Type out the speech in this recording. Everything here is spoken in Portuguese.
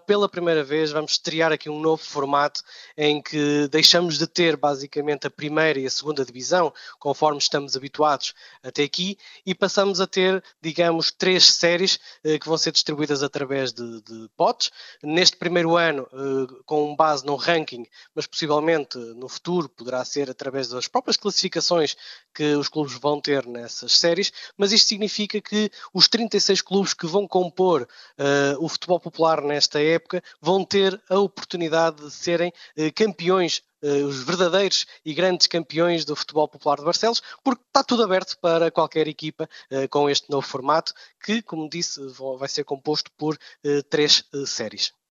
pela primeira vez, vamos estrear aqui um novo formato em que deixamos de ter basicamente a primeira e a segunda divisão, conforme estamos habituados até aqui, e passamos a ter, digamos, 3 séries que vão ser distribuídas através de potes. Neste primeiro ano, com base no ranking, mas possivelmente no futuro poderá ser através das próprias classificações que os clubes vão ter nessas séries, mas isto significa que os 36 clubes que vão compor o futebol popular nesta época vão ter a oportunidade de serem campeões, os verdadeiros e grandes campeões do futebol popular de Barcelos, porque está tudo aberto para qualquer equipa com este novo formato, que, como disse, vai ser composto por 3 séries.